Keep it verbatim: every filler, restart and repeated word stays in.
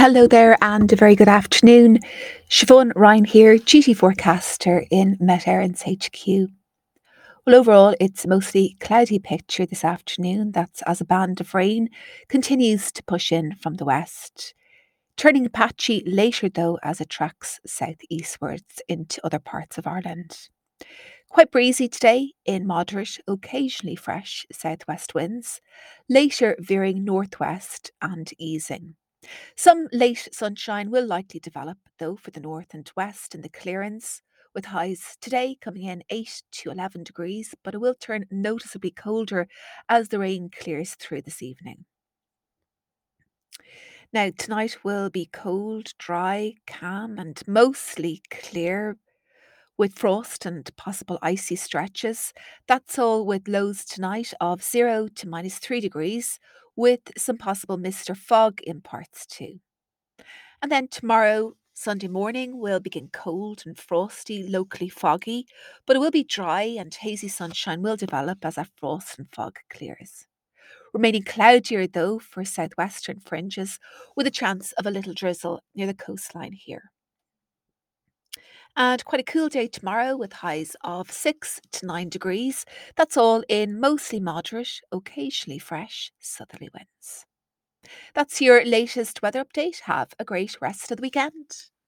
Hello there, and a very good afternoon. Siobhan Ryan here, duty forecaster in Met Erin's H Q. Well, overall, it's a mostly cloudy picture this afternoon. That's as a band of rain continues to push in from the west, turning patchy later though as it tracks southeastwards into other parts of Ireland. Quite breezy today in moderate, occasionally fresh southwest winds, later veering northwest and easing. Some late sunshine will likely develop, though, for the north and west in the clearance, with highs today coming in eight to eleven degrees, but it will turn noticeably colder as the rain clears through this evening. Now, tonight will be cold, dry, calm, and mostly clear with frost and possible icy stretches. That's all with lows tonight of zero to minus three degrees, with some possible mist or fog in parts too. And then tomorrow, Sunday morning, will begin cold and frosty, locally foggy, but it will be dry and hazy sunshine will develop as that frost and fog clears. Remaining cloudier though for southwestern fringes, with a chance of a little drizzle near the coastline here. And quite a cool day tomorrow with highs of six to nine degrees. That's all in mostly moderate, occasionally fresh southerly winds. That's your latest weather update. Have a great rest of the weekend.